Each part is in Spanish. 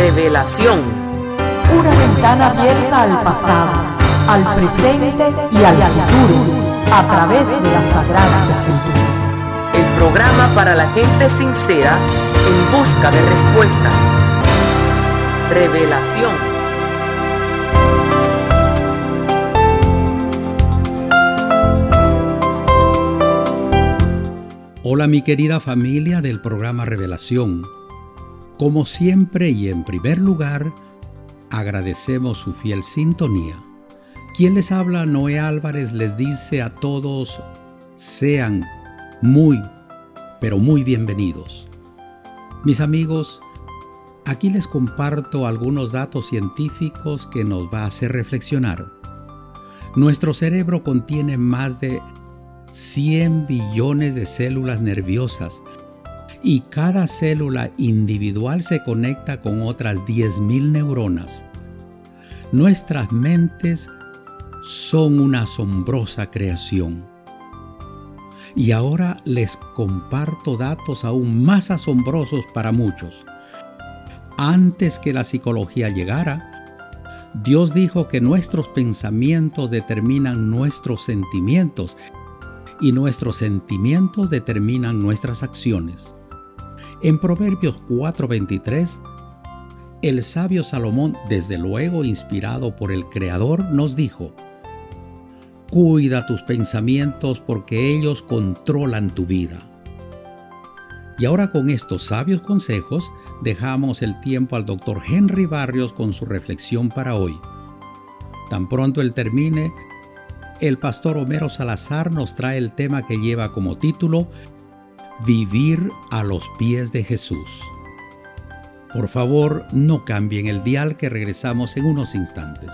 Revelación. Una ventana abierta al pasado, al presente y al futuro, a través de las Sagradas Escrituras. El programa para la gente sincera en busca de respuestas. Revelación. Hola mi querida familia del programa Revelación. Como siempre y en primer lugar, agradecemos su fiel sintonía. Quien les habla, Noé Álvarez, les dice a todos, sean muy, pero muy bienvenidos. Mis amigos, aquí les comparto algunos datos científicos que nos va a hacer reflexionar. Nuestro cerebro contiene más de 100 billones de células nerviosas y cada célula individual se conecta con otras 10.000 neuronas. Nuestras mentes son una asombrosa creación. Y ahora les comparto datos aún más asombrosos para muchos. Antes que la psicología llegara, Dios dijo que nuestros pensamientos determinan nuestros sentimientos y nuestros sentimientos determinan nuestras acciones. En Proverbios 4:23, el sabio Salomón, desde luego inspirado por el Creador, nos dijo: cuida tus pensamientos porque ellos controlan tu vida. Y ahora con estos sabios consejos, dejamos el tiempo al Dr. Henry Barrios con su reflexión para hoy. Tan pronto él termine, el pastor Homero Salazar nos trae el tema que lleva como título Vivir a los pies de Jesús. Por favor, no cambien el dial, que regresamos en unos instantes.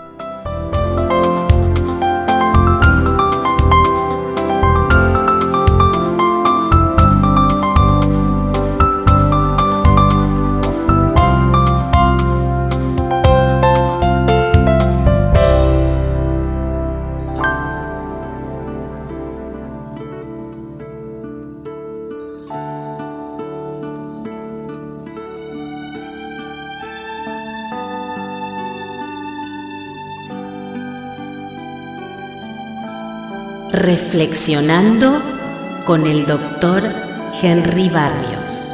Reflexionando con el Dr. Henry Barrios.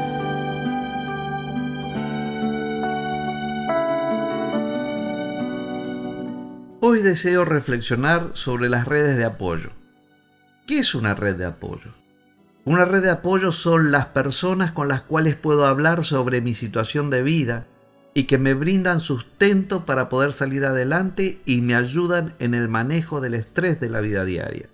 Hoy deseo reflexionar sobre las redes de apoyo. ¿Qué es una red de apoyo? Una red de apoyo son las personas con las cuales puedo hablar sobre mi situación de vida y que me brindan sustento para poder salir adelante y me ayudan en el manejo del estrés de la vida diaria.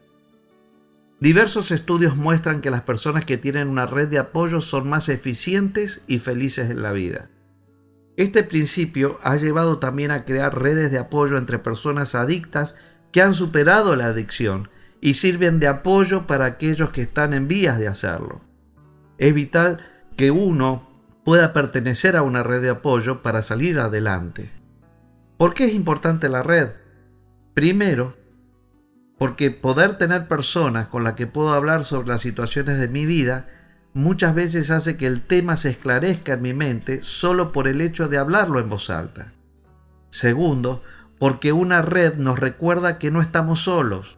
Diversos estudios muestran que las personas que tienen una red de apoyo son más eficientes y felices en la vida. Este principio ha llevado también a crear redes de apoyo entre personas adictas que han superado la adicción y sirven de apoyo para aquellos que están en vías de hacerlo. Es vital que uno pueda pertenecer a una red de apoyo para salir adelante. ¿Por qué es importante la red? Primero, porque poder tener personas con las que puedo hablar sobre las situaciones de mi vida muchas veces hace que el tema se esclarezca en mi mente solo por el hecho de hablarlo en voz alta. Segundo, porque una red nos recuerda que no estamos solos.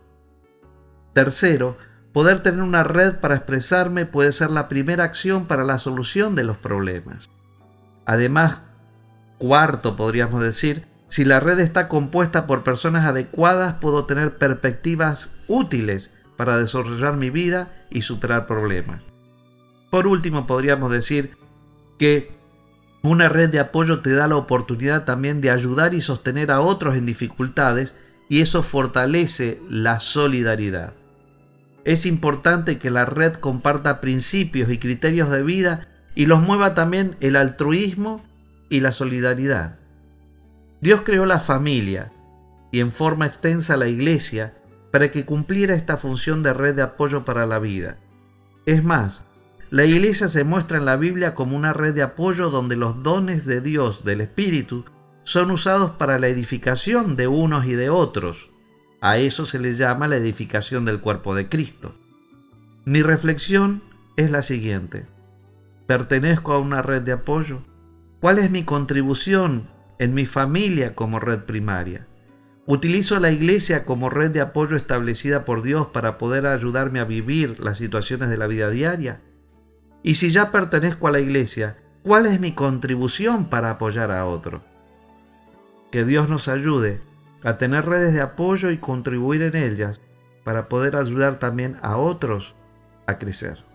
Tercero, poder tener una red para expresarme puede ser la primera acción para la solución de los problemas. Además, cuarto, podríamos decir, si la red está compuesta por personas adecuadas, puedo tener perspectivas útiles para desarrollar mi vida y superar problemas. Por último, podríamos decir que una red de apoyo te da la oportunidad también de ayudar y sostener a otros en dificultades, y eso fortalece la solidaridad. Es importante que la red comparta principios y criterios de vida y los mueva también el altruismo y la solidaridad. Dios creó la familia y en forma extensa la iglesia para que cumpliera esta función de red de apoyo para la vida. Es más, la iglesia se muestra en la Biblia como una red de apoyo donde los dones de Dios, del Espíritu, son usados para la edificación de unos y de otros. A eso se le llama la edificación del cuerpo de Cristo. Mi reflexión es la siguiente: ¿pertenezco a una red de apoyo? ¿Cuál es mi contribución en mi familia como red primaria? ¿Utilizo la iglesia como red de apoyo establecida por Dios para poder ayudarme a vivir las situaciones de la vida diaria? Y si ya pertenezco a la iglesia, ¿cuál es mi contribución para apoyar a otro? Que Dios nos ayude a tener redes de apoyo y contribuir en ellas para poder ayudar también a otros a crecer.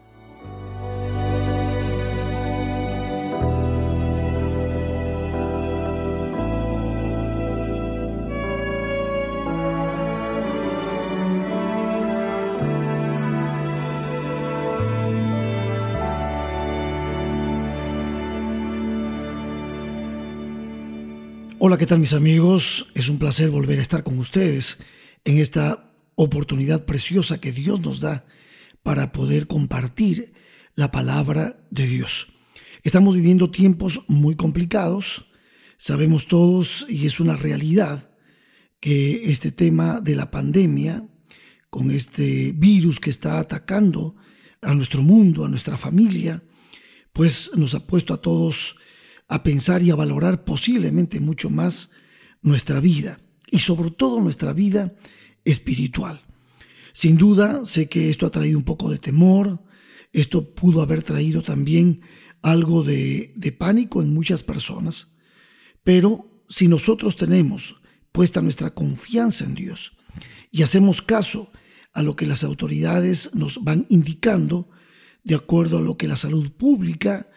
Hola, ¿qué tal mis amigos? Es un placer volver a estar con ustedes en esta oportunidad preciosa que Dios nos da para poder compartir la palabra de Dios. Estamos viviendo tiempos muy complicados, sabemos todos y es una realidad que este tema de la pandemia, con este virus que está atacando a nuestro mundo, a nuestra familia, pues nos ha puesto a todos a pensar y a valorar posiblemente mucho más nuestra vida y sobre todo nuestra vida espiritual. Sin duda, sé que esto ha traído un poco de temor, esto pudo haber traído también algo de pánico en muchas personas, pero si nosotros tenemos puesta nuestra confianza en Dios y hacemos caso a lo que las autoridades nos van indicando, de acuerdo a lo que la salud pública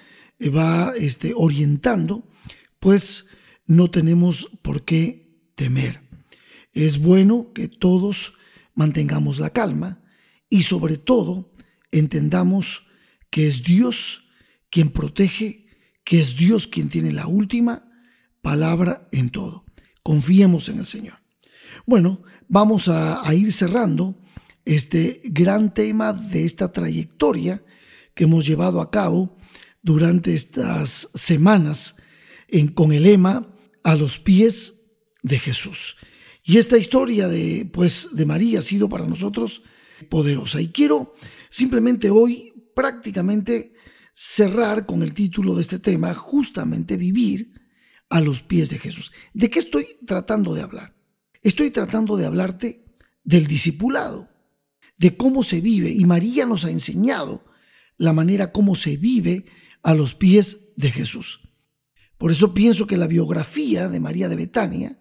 va orientando, pues no tenemos por qué temer. Es bueno que todos mantengamos la calma y sobre todo entendamos que es Dios quien protege, que es Dios quien tiene la última palabra en todo. Confiemos en el Señor. Bueno, vamos a ir cerrando este gran tema de esta trayectoria que hemos llevado a cabo durante estas semanas con el lema A los pies de Jesús. Y esta historia de María ha sido para nosotros poderosa. Y quiero simplemente hoy prácticamente cerrar con el título de este tema, justamente vivir a los pies de Jesús. ¿De qué estoy tratando de hablar? Estoy tratando de hablarte del discipulado, de cómo se vive. Y María nos ha enseñado la manera como se vive a los pies de Jesús. Por eso pienso que la biografía de María de Betania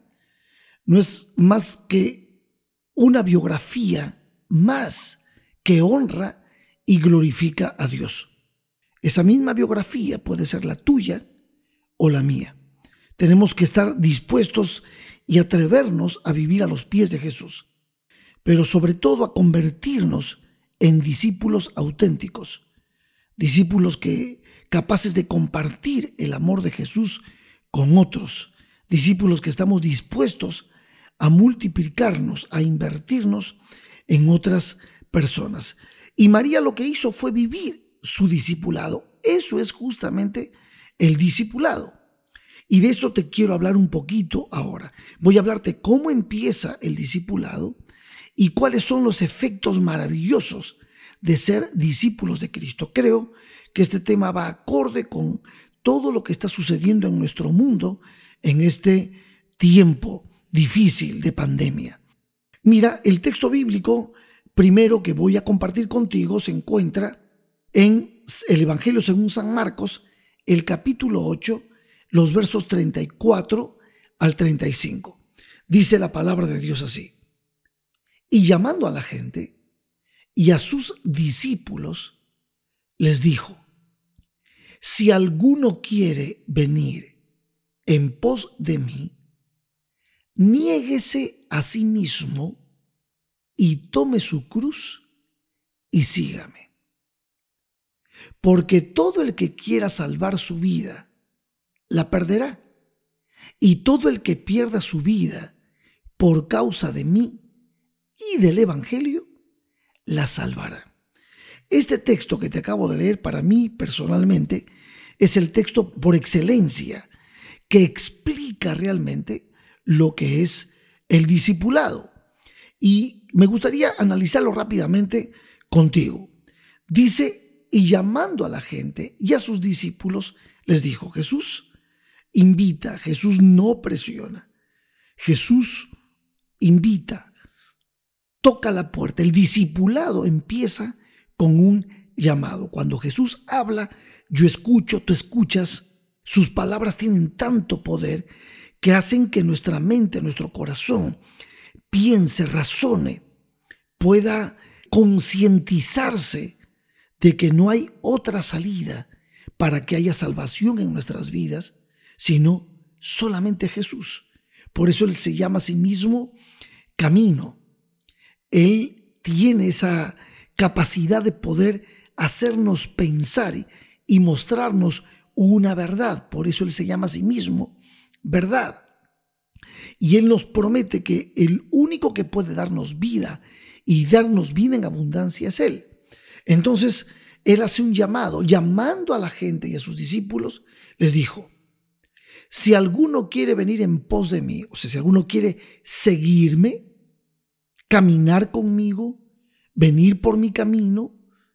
no es más que una biografía más que honra y glorifica a Dios. Esa misma biografía puede ser la tuya o la mía. Tenemos que estar dispuestos y atrevernos a vivir a los pies de Jesús, pero sobre todo a convertirnos en discípulos auténticos, discípulos capaces de compartir el amor de Jesús con otros, discípulos que estamos dispuestos a multiplicarnos, a invertirnos en otras personas. Y María lo que hizo fue vivir su discipulado. Eso es justamente el discipulado. Y de eso te quiero hablar un poquito ahora. Voy a hablarte cómo empieza el discipulado y cuáles son los efectos maravillosos de ser discípulos de Cristo. Creo que este tema va acorde con todo lo que está sucediendo en nuestro mundo en este tiempo difícil de pandemia. Mira, el texto bíblico primero que voy a compartir contigo se encuentra en el Evangelio según San Marcos, el capítulo 8, los versos 34 al 35. Dice la palabra de Dios así: y llamando a la gente y a sus discípulos, les dijo: si alguno quiere venir en pos de mí, niéguese a sí mismo y tome su cruz y sígame. Porque todo el que quiera salvar su vida, la perderá. Y todo el que pierda su vida por causa de mí y del Evangelio, la salvará. Este texto que te acabo de leer, para mí personalmente, es el texto por excelencia que explica realmente lo que es el discipulado. Y me gustaría analizarlo rápidamente contigo. Dice: y llamando a la gente y a sus discípulos, les dijo: Jesús invita, Jesús no presiona. Jesús invita, toca la puerta. El discipulado empieza con un llamado. Cuando Jesús habla, yo escucho, tú escuchas. Sus palabras tienen tanto poder que hacen que nuestra mente, nuestro corazón, piense, razone, pueda concientizarse de que no hay otra salida para que haya salvación en nuestras vidas, sino solamente Jesús. Por eso Él se llama a sí mismo camino. Él tiene esa capacidad de poder hacernos pensar y mostrarnos una verdad. Por eso Él se llama a sí mismo verdad. Y Él nos promete que el único que puede darnos vida y darnos vida en abundancia es Él. Entonces, Él hace un llamado, llamando a la gente y a sus discípulos, les dijo: si alguno quiere venir en pos de mí, o sea, si alguno quiere seguirme, caminar conmigo, venir por mi camino,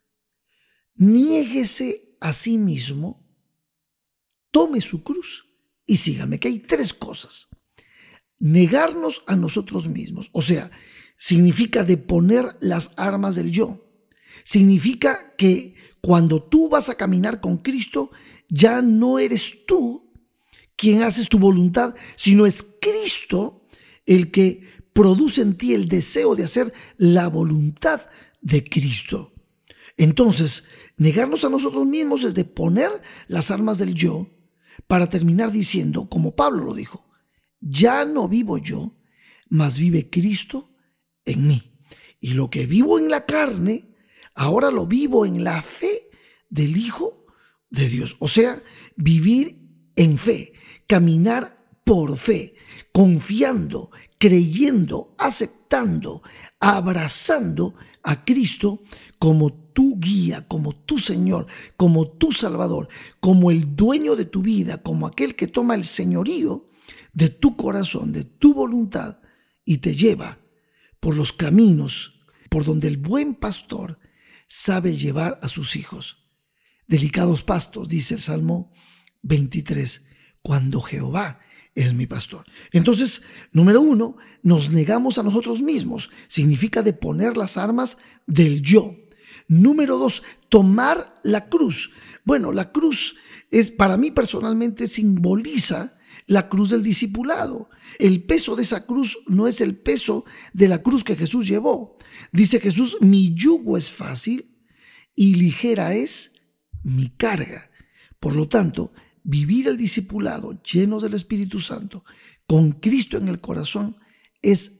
niéguese a sí mismo, tome su cruz y sígame. Que hay 3 cosas. Negarnos a nosotros mismos, o sea, significa deponer las armas del yo. Significa que cuando tú vas a caminar con Cristo, ya no eres tú quien haces tu voluntad, sino es Cristo el que produce en ti el deseo de hacer la voluntad de Cristo. Entonces, negarnos a nosotros mismos es deponer las armas del yo, para terminar diciendo, como Pablo lo dijo: ya no vivo yo, mas vive Cristo en mí. Y lo que vivo en la carne, ahora lo vivo en la fe del Hijo de Dios. O sea, vivir en fe, caminar por fe, confiando, creyendo, aceptando, abrazando a Cristo como tu guía, como tu Señor, como tu Salvador, como el dueño de tu vida, como aquel que toma el señorío de tu corazón, de tu voluntad, y te lleva por los caminos por donde el buen pastor sabe llevar a sus hijos. Delicados pastos, dice el Salmo 23, cuando Jehová es mi pastor. Entonces, número 1, nos negamos a nosotros mismos. Significa deponer las armas del yo. Número 2, tomar la cruz. Bueno, la cruz es, para mí personalmente, simboliza la cruz del discipulado. El peso de esa cruz no es el peso de la cruz que Jesús llevó. Dice Jesús: mi yugo es fácil y ligera es mi carga. Por lo tanto, vivir el discipulado llenos del Espíritu Santo, con Cristo en el corazón, es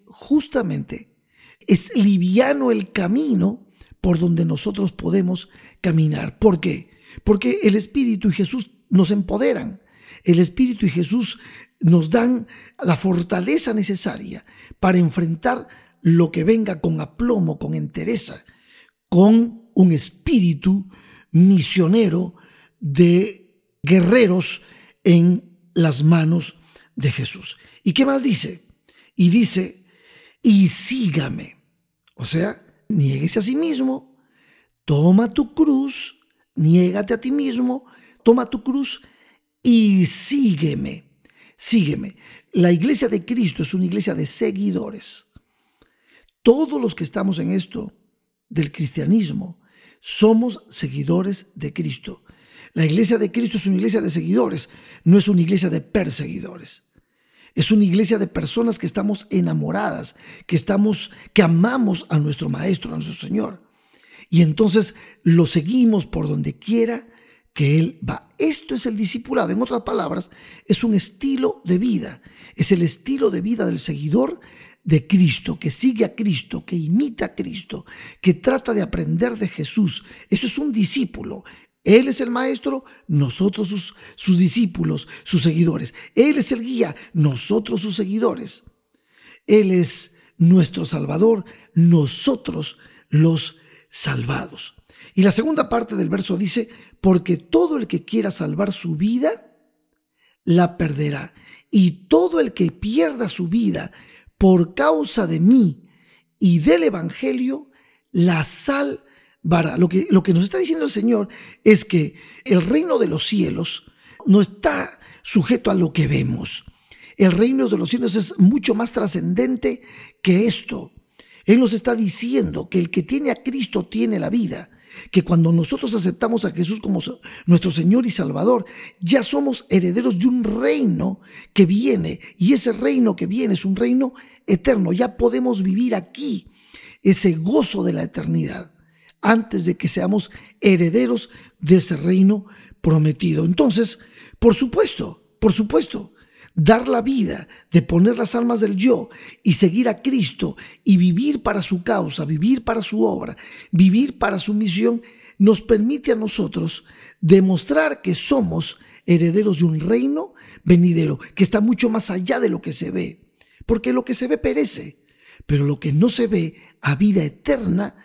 liviano el camino por donde nosotros podemos caminar. ¿Por qué? Porque el Espíritu y Jesús nos empoderan. El Espíritu y Jesús nos dan la fortaleza necesaria para enfrentar lo que venga con aplomo, con entereza, con un espíritu misionero de guerreros en las manos de Jesús. ¿Y qué más dice? Y dice: y sígame. O sea, niéguese a sí mismo, toma tu cruz, niégate a ti mismo, toma tu cruz y sígueme. Sígueme. La iglesia de Cristo es una iglesia de seguidores. Todos los que estamos en esto del cristianismo somos seguidores de Cristo. La iglesia de Cristo es una iglesia de seguidores, no es una iglesia de perseguidores. Es una iglesia de personas que estamos enamoradas, que amamos a nuestro Maestro, a nuestro Señor. Y entonces lo seguimos por donde quiera que Él va. Esto es el discipulado. En otras palabras, es un estilo de vida. Es el estilo de vida del seguidor de Cristo, que sigue a Cristo, que imita a Cristo, que trata de aprender de Jesús. Eso es un discípulo. Él es el maestro, nosotros sus discípulos, sus seguidores. Él es el guía, nosotros sus seguidores. Él es nuestro Salvador, nosotros los salvados. Y la segunda parte del verso dice: porque todo el que quiera salvar su vida, la perderá. Y todo el que pierda su vida por causa de mí y del Evangelio, la salvará. Lo que nos está diciendo el Señor es que el reino de los cielos no está sujeto a lo que vemos. El reino de los cielos es mucho más trascendente que esto. Él nos está diciendo que el que tiene a Cristo tiene la vida, que cuando nosotros aceptamos a Jesús como nuestro Señor y Salvador, ya somos herederos de un reino que viene, y ese reino que viene es un reino eterno. Ya podemos vivir aquí ese gozo de la eternidad antes de que seamos herederos de ese reino prometido. Entonces, por supuesto, dar la vida, de poner las almas del yo y seguir a Cristo y vivir para su causa, vivir para su obra, vivir para su misión, nos permite a nosotros demostrar que somos herederos de un reino venidero, que está mucho más allá de lo que se ve, porque lo que se ve perece, pero lo que no se ve a vida eterna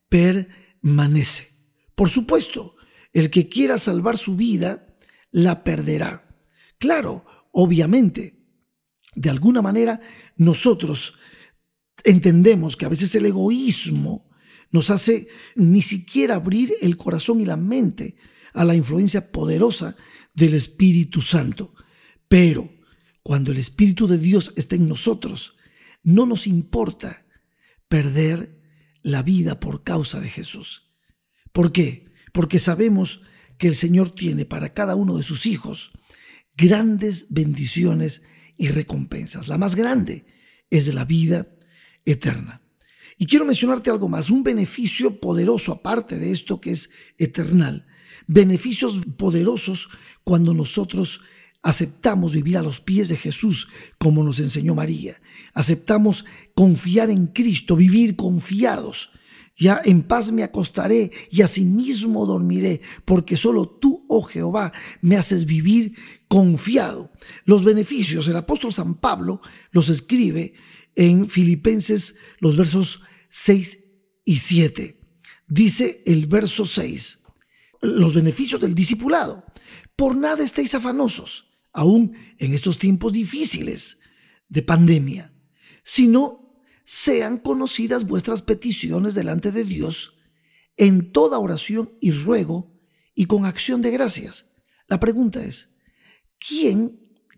permanece. Por supuesto, el que quiera salvar su vida, la perderá. Claro, obviamente, de alguna manera nosotros entendemos que a veces el egoísmo nos hace ni siquiera abrir el corazón y la mente a la influencia poderosa del Espíritu Santo. Pero cuando el Espíritu de Dios está en nosotros, no nos importa perder la vida por causa de Jesús. ¿Por qué? Porque sabemos que el Señor tiene para cada uno de sus hijos grandes bendiciones y recompensas. La más grande es la vida eterna. Y quiero mencionarte algo más, un beneficio poderoso aparte de esto que es eternal. Beneficios poderosos cuando nosotros aceptamos vivir a los pies de Jesús, como nos enseñó María. Aceptamos confiar en Cristo, vivir confiados. Ya en paz me acostaré y asimismo dormiré, porque solo tú, oh Jehová, me haces vivir confiado. Los beneficios, el apóstol San Pablo los escribe en Filipenses, los versos 6 y 7. Dice el verso 6, los beneficios del discipulado. Por nada estéis afanosos, aún en estos tiempos difíciles de pandemia, sino sean conocidas vuestras peticiones delante de Dios en toda oración y ruego y con acción de gracias. La pregunta es, ¿quién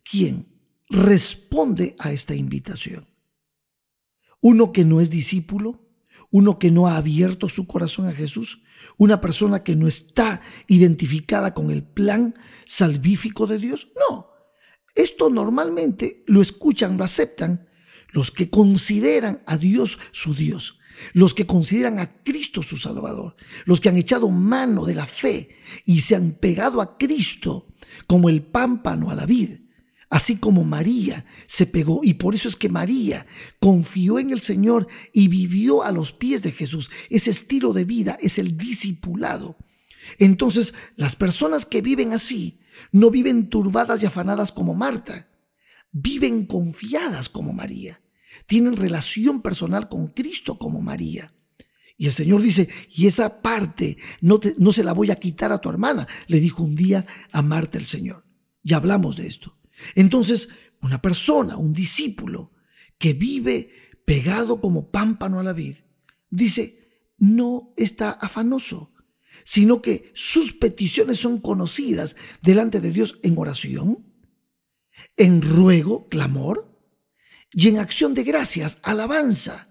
responde a esta invitación? ¿Uno que no es discípulo? ¿Uno que no ha abierto su corazón a Jesús? ¿Una persona que no está identificada con el plan salvífico de Dios? No. Esto normalmente lo escuchan, lo aceptan los que consideran a Dios su Dios, los que consideran a Cristo su Salvador, los que han echado mano de la fe y se han pegado a Cristo como el pámpano a la vid, así como María se pegó. Y por eso es que María confió en el Señor y vivió a los pies de Jesús. Ese estilo de vida es el discipulado. Entonces, las personas que viven así no viven turbadas y afanadas como Marta, viven confiadas como María. Tienen relación personal con Cristo como María. Y el Señor dice, y esa parte no se la voy a quitar a tu hermana, le dijo un día a Marta el Señor. Ya hablamos de esto. Entonces, una persona, un discípulo que vive pegado como pámpano a la vid, dice, no está afanoso, sino que sus peticiones son conocidas delante de Dios en oración, en ruego, clamor, y en acción de gracias, alabanza.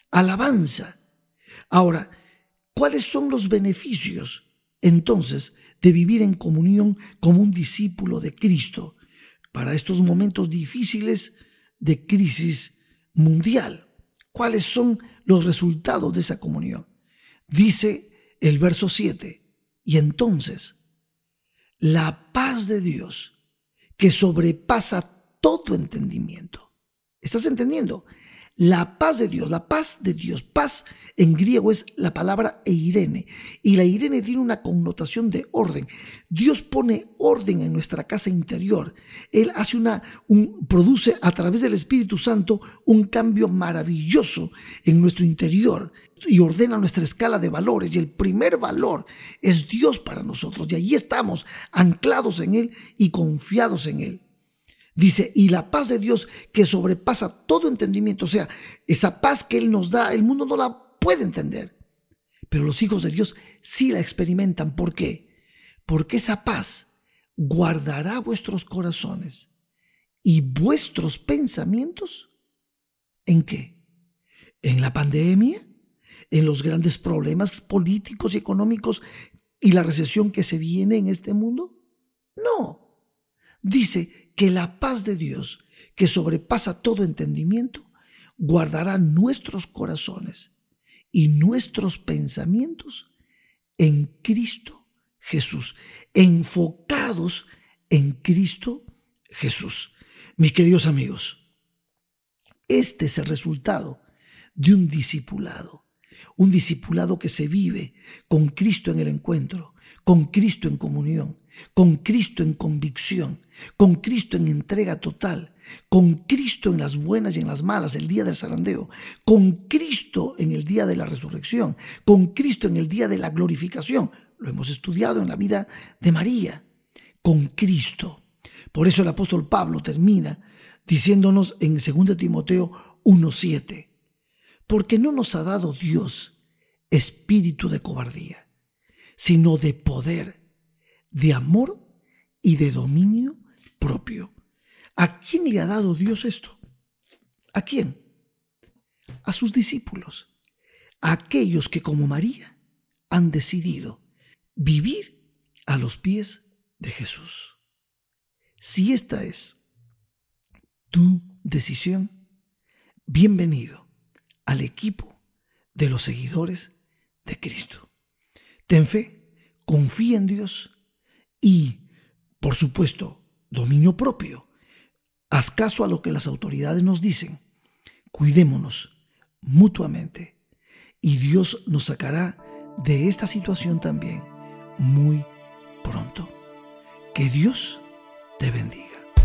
Ahora, ¿cuáles son los beneficios entonces de vivir en comunión como un discípulo de Cristo para estos momentos difíciles de crisis mundial? ¿Cuáles son los resultados de esa comunión? Dice el verso 7, y entonces la paz de Dios, que sobrepasa todo entendimiento. ¿Estás entendiendo? La paz de Dios, paz en griego es la palabra eirene, y la eirene tiene una connotación de orden. Dios pone orden en nuestra casa interior. Él hace produce a través del Espíritu Santo un cambio maravilloso en nuestro interior y ordena nuestra escala de valores, y el primer valor es Dios para nosotros, y allí estamos anclados en Él y confiados en Él. Dice, y la paz de Dios que sobrepasa todo entendimiento, o sea, esa paz que Él nos da, el mundo no la puede entender, pero los hijos de Dios sí la experimentan. ¿Por qué? Porque esa paz guardará vuestros corazones y vuestros pensamientos. ¿En qué? ¿En la pandemia? ¿En los grandes problemas políticos y económicos y la recesión que se viene en este mundo? No. Dice que la paz de Dios, que sobrepasa todo entendimiento, guardará nuestros corazones y nuestros pensamientos en Cristo Jesús, enfocados en Cristo Jesús. Mis queridos amigos, este es el resultado de un discipulado que se vive con Cristo en el encuentro, con Cristo en comunión, con Cristo en convicción, con Cristo en entrega total, con Cristo en las buenas y en las malas, el día del zarandeo, con Cristo en el día de la resurrección, con Cristo en el día de la glorificación. Lo hemos estudiado en la vida de María, con Cristo. Por eso el apóstol Pablo termina diciéndonos en 2 Timoteo 1:7, porque no nos ha dado Dios espíritu de cobardía, sino de poder, de amor y de dominio propio. ¿A quién le ha dado Dios esto? ¿A quién? A sus discípulos, a aquellos que como María han decidido vivir a los pies de Jesús. Si esta es tu decisión, bienvenido al equipo de los seguidores de Cristo. Ten fe, confía en Dios y, por supuesto, dominio propio. Haz caso a lo que las autoridades nos dicen. Cuidémonos mutuamente y Dios nos sacará de esta situación también muy pronto. Que Dios te bendiga.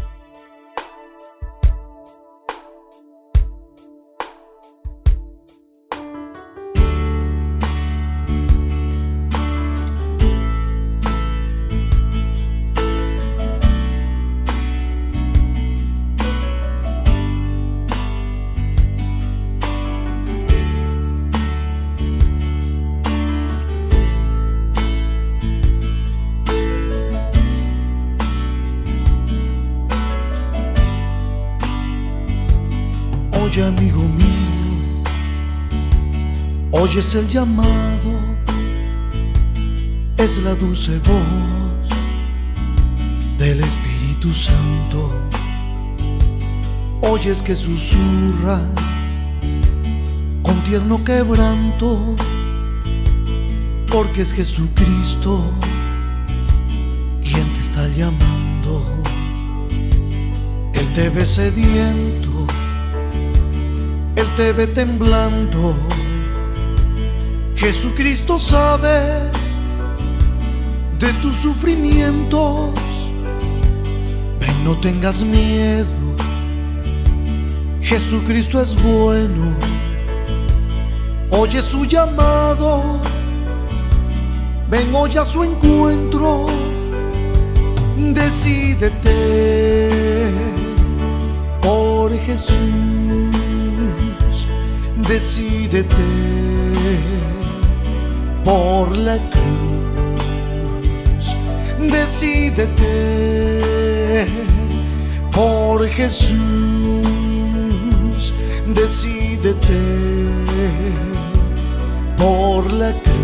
Oye, amigo mío, oyes el llamado, es la dulce voz del Espíritu Santo. Oyes que susurra con tierno quebranto, porque es Jesucristo quien te está llamando. Él te ve sediento, Él te ve temblando. Jesucristo sabe de tus sufrimientos. Ven, no tengas miedo, Jesucristo es bueno. Oye su llamado, ven hoy a su encuentro. Decídete por Jesús. Decídete por la cruz. Decídete por Jesús. Decídete por la cruz.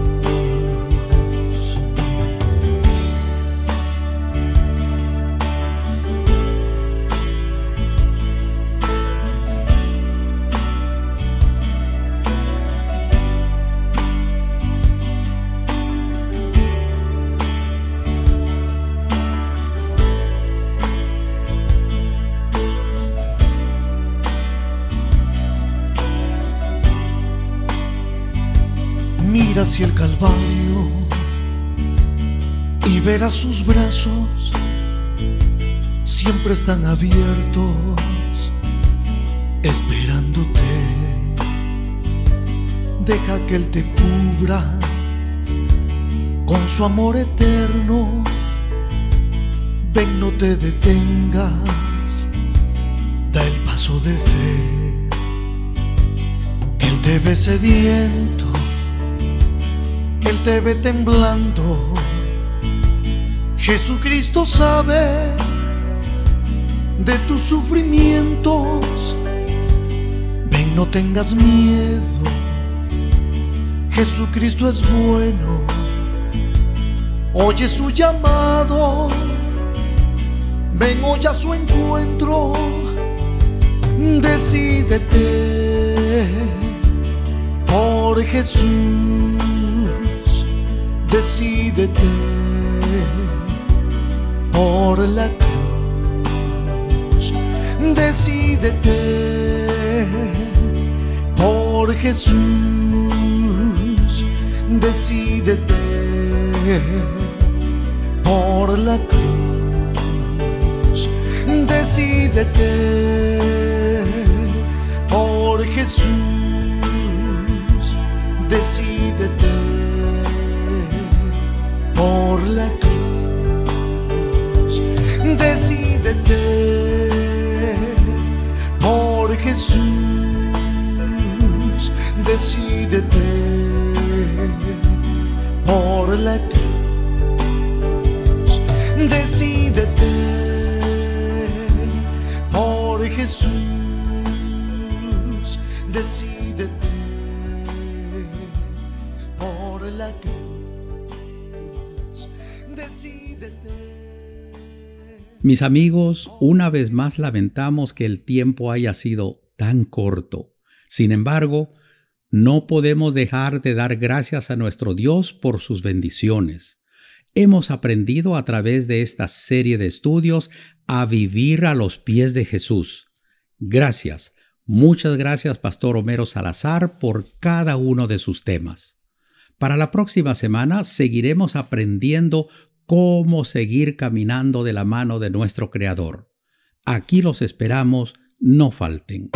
Mira hacia el Calvario y verás sus brazos, siempre están abiertos, esperándote. Deja que Él te cubra con su amor eterno. Ven, no te detengas, da el paso de fe. Él te ve sediento, Él te ve temblando. Jesucristo sabe de tus sufrimientos. Ven, no tengas miedo. Jesucristo es bueno. Oye su llamado. Ven hoy a su encuentro. Decídete por Jesús. Decídete por la cruz. Decídete por Jesús. Decídete por la cruz. Decídete por Jesús. Decídete por la cruz. Decídete por Jesús. Decídete por la cruz. Decídete por Jesús. Decídete por la cruz. Decídete. Mis amigos, una vez más lamentamos que el tiempo haya sido tan corto. Sin embargo, no podemos dejar de dar gracias a nuestro Dios por sus bendiciones. Hemos aprendido a través de esta serie de estudios a vivir a los pies de Jesús. Gracias, muchas gracias, Pastor Homero Salazar, por cada uno de sus temas. Para la próxima semana seguiremos aprendiendo cómo seguir caminando de la mano de nuestro Creador. Aquí los esperamos, no falten.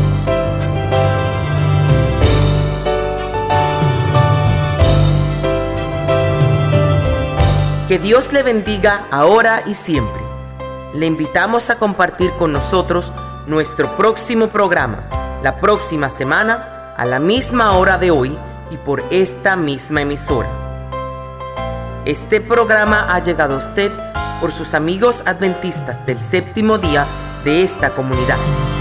Que Dios le bendiga ahora y siempre. Le invitamos a compartir con nosotros nuestro próximo programa, la próxima semana, a la misma hora de hoy y por esta misma emisora. Este programa ha llegado a usted por sus amigos adventistas del séptimo día de esta comunidad.